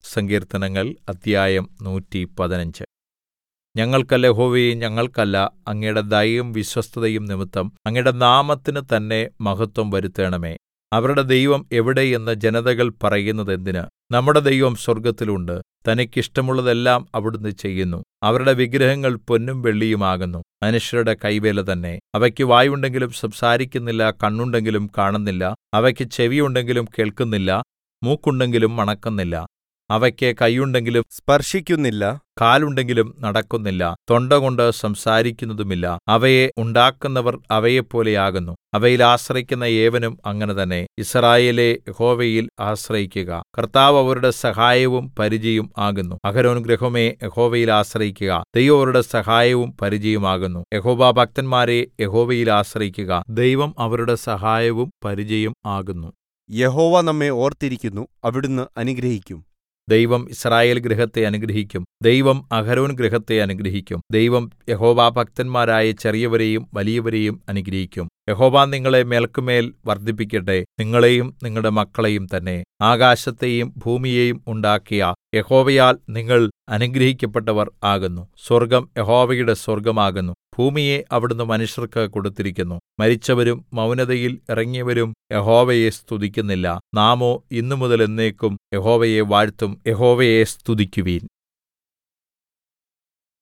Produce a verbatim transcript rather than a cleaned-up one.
സങ്കീർത്തനങ്ങൾ അദ്ധ്യായം നൂറ്റിപ്പതിനഞ്ച്. ഞങ്ങൾക്കല്ല യഹോവേ, ഞങ്ങൾക്കല്ല, അങ്ങയുടെ ദയയും വിശ്വസ്തതയും നിമിത്തം അങ്ങയുടെ നാമത്തിന് തന്നെ മഹത്വം വരുത്തണമേ. അവരുടെ ദൈവം എവിടെ എന്ന് ജനതകൾ പറയുന്നതെന്തിന്? നമ്മുടെ ദൈവം സ്വർഗ്ഗത്തിൽ ഉണ്ട്. തനിക്ക് ഇഷ്ടമുള്ളതെല്ലാം അവിടുന്ന് ചെയ്യുന്നു. അവരുടെ വിഗ്രഹങ്ങൾ പൊന്നും വെള്ളിയും ആകുന്നു, മനുഷ്യരുടെ കൈവേല തന്നെ. അവയ്ക്ക് വായുണ്ടെങ്കിലും സംസാരിക്കുന്നില്ല, കണ്ണുണ്ടെങ്കിലും കാണുന്നില്ല. അവയ്ക്ക് ചെവിയുണ്ടെങ്കിലും കേൾക്കുന്നില്ല, മൂക്കുണ്ടെങ്കിലും മണക്കുന്നില്ല. അവയ്ക്ക് കൈയുണ്ടെങ്കിലും സ്പർശിക്കുന്നില്ല, കാലുണ്ടെങ്കിലും നടക്കുന്നില്ല, തൊണ്ടകൊണ്ട് സംസാരിക്കുന്നതുമില്ല. അവയെ ഉണ്ടാക്കുന്നവർ അവയെപ്പോലെയാകുന്നു. അവയിൽ ആശ്രയിക്കുന്ന ഏവനും അങ്ങനെ തന്നെ. യിസ്രായേലേ, യഹോവയിൽ ആശ്രയിക്കുക. കർത്താവ് അവരുടെ സഹായവും പരിചയും ആകുന്നു. അഹരോൻ ഗൃഹമേ, യഹോവയിൽ ആശ്രയിക്കുക. ദൈവം അവരുടെ സഹായവും പരിചയും ആകുന്നു. യഹോവ ഭക്തന്മാരേ, യഹോവയിൽ ആശ്രയിക്കുക. ദൈവം അവരുടെ സഹായവും പരിചയും ആകുന്നു. യഹോവ നമ്മെ ഓർത്തിരിക്കുന്നു, അവിടുന്ന് അനുഗ്രഹിക്കും. ദൈവം യിസ്രായേൽ ഗൃഹത്തെ അനുഗ്രഹിക്കും. ദൈവം അഹരോൻ ഗൃഹത്തെ അനുഗ്രഹിക്കും. ദൈവം യഹോവാഭക്തന്മാരായ ചെറിയവരെയും വലിയവരെയും അനുഗ്രഹിക്കും. യഹോവ നിങ്ങളെ മേല്ക്കുമേൽ വർദ്ധിപ്പിക്കട്ടെ, നിങ്ങളെയും നിങ്ങളുടെ മക്കളെയും തന്നെ. ആകാശത്തെയും ഭൂമിയെയും ഉണ്ടാക്കിയ യഹോവയാൽ നിങ്ങൾ അനുഗ്രഹിക്കപ്പെട്ടവർ ആകുന്നു. സ്വർഗ്ഗം യഹോവയുടെ സ്വർഗ്ഗമാകുന്നു. ഭൂമിയെ അവിടുന്ന് മനുഷ്യർക്ക് കൊടുത്തിരിക്കുന്നു. മരിച്ചവരും മൗനതയിൽ ഇറങ്ങിയവരും യഹോവയെ സ്തുതിക്കുന്നില്ല. നാമോ ഇന്നുമുതൽ എന്നേക്കും യഹോവയെ വാഴ്ത്തും. യഹോവയെ സ്തുതിക്കുവിൻ.